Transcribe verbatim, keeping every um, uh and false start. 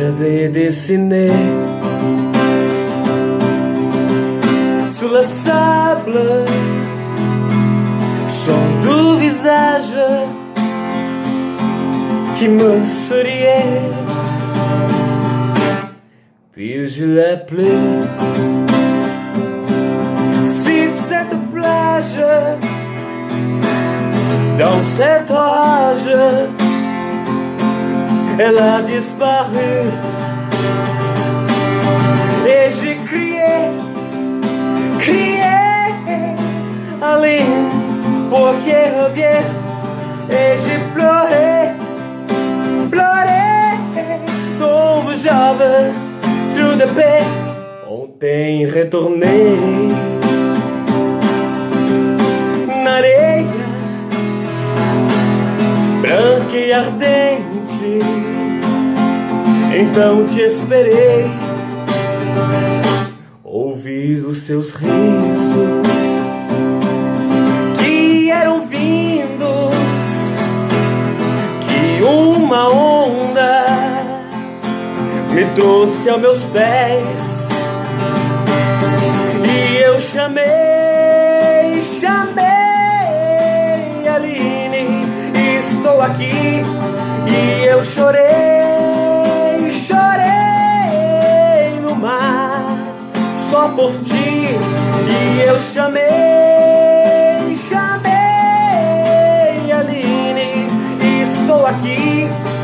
j'avais dessiné sur le sable son doux visage qui me souriait. Puis je l'ai appelé sur cette plage, dans cet orage, elle a disparu. Et j'ai crié, crié, Aline, pour qu'elle revienne. Et j'ai pleuré, pleuré, como j'avais tout de paix. Ontem retornei na areia branca e ardente, então te esperei, ouvi os seus risos que eram vindos, que uma onda me trouxe aos meus pés. E eu chamei, chamei Aline, estou aqui. E eu chorei, chorei no mar, só por ti. E eu chamei, chamei Aline, estou aqui.